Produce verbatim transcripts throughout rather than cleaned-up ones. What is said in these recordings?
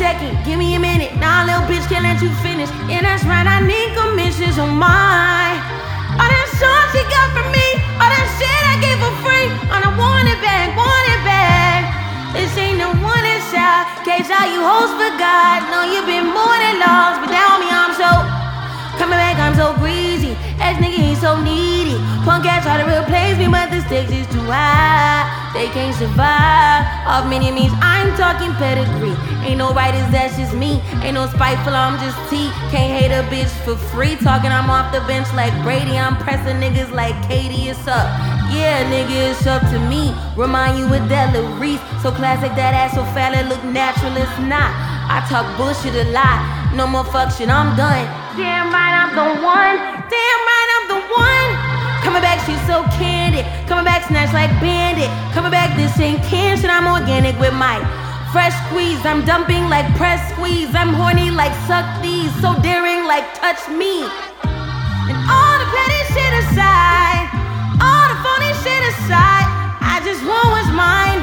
second, give me a minute. Nah, little bitch can't let you finish. Yeah, that's right, I need commissions on mine. All that songs she got from me, all that shit I gave for free. And I want it back, want it back. This ain't no one inside. Case how you hoes forgot. No, you been more than lost, but down me I'm so coming back, I'm so greasy. Ass nigga ain't so needy. Punk ass try to replace me, but the stakes is too high. They can't survive off many means. I'm talking pedigree. Ain't no writers, that's just me. Ain't no spiteful, I'm just T. Can't hate a bitch for free. Talking I'm off the bench like Brady. I'm pressing niggas like Katie. It's up. Yeah, nigga, it's up to me. Remind you of Della Reese. So classic, that ass so fat it look natural. It's not. I talk bullshit a lot. No more fuck shit, I'm done. Damn right, I'm the one. Damn right, I'm the one. Coming back, she's so candid. Coming back, snatch like Bandit. Coming back, this ain't can shit. I'm organic with my fresh squeeze. I'm dumping like press squeeze. I'm horny like suck these. So daring like touch me. And all the petty shit aside, all the phony shit aside, I just want what's mine.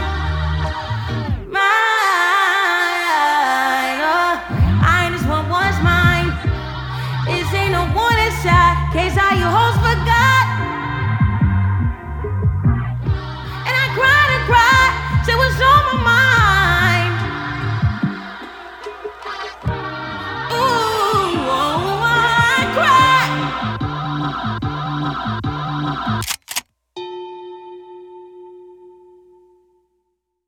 Mine. Oh, I just want what's mine. This ain't no one inside. Case how you hoes forgot. And I cried and cried. Shit was on my mind.